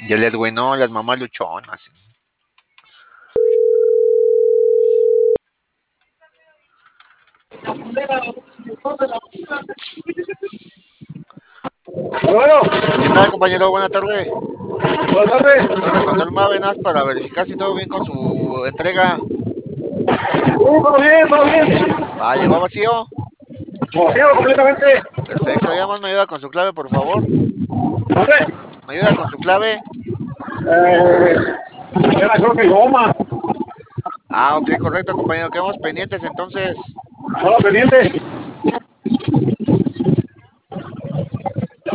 Y el Edwin, no, las mamás luchonas. Bueno, ¿Qué tal, compañero? Buena tarde. buenas tardes. Habla con el Mavenas para verificar si todo bien con su entrega. Todo bien, todo bien. Va, llegó vacío. Vacío completamente. Perfecto, ya más me ayuda con su clave, por favor. ¿Dónde? ¿Me ayuda con su clave? Eh, era creo que goma. Ah, ok, correcto, compañero. Quedamos pendientes entonces. Solo pendiente.